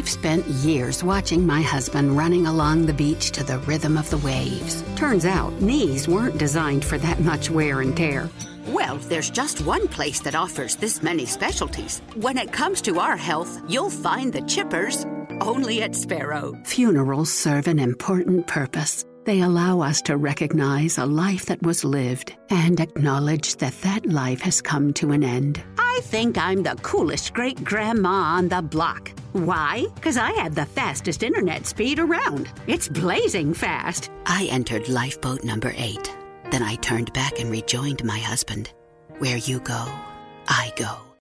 I've spent years watching my husband running along the beach to the rhythm of the waves. Turns out knees weren't designed for that much wear and tear. Well, there's just one place that offers this many specialties. When it comes to our health, you'll find the Chippers only at Sparrow. Funerals serve an important purpose. They allow us to recognize a life that was lived and acknowledge that that life has come to an end. I think I'm the coolest great-grandma on the block. Why? Because I have the fastest internet speed around. It's blazing fast. I entered lifeboat number 8. Then I turned back and rejoined my husband. Where you go, I go.